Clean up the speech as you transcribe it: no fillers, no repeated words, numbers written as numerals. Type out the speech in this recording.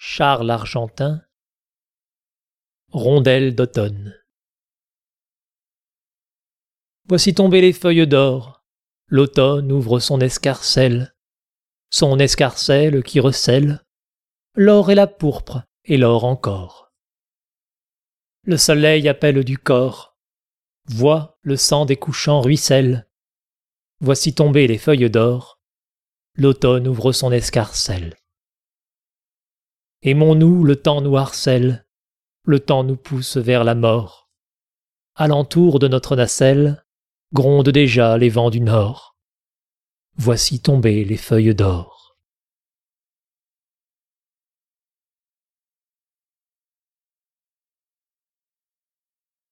Charles Argentin. Rondelles d'automne. Voici tomber les feuilles d'or, l'automne ouvre son escarcelle qui recèle l'or et la pourpre et l'or encore. Le soleil appelle du corps, vois le sang des couchants ruisselle. Voici tomber les feuilles d'or, l'automne ouvre son escarcelle. Aimons-nous, le temps nous harcèle, le temps nous pousse vers la mort. Alentour de notre nacelle, grondent déjà les vents du nord. Voici tomber les feuilles d'or.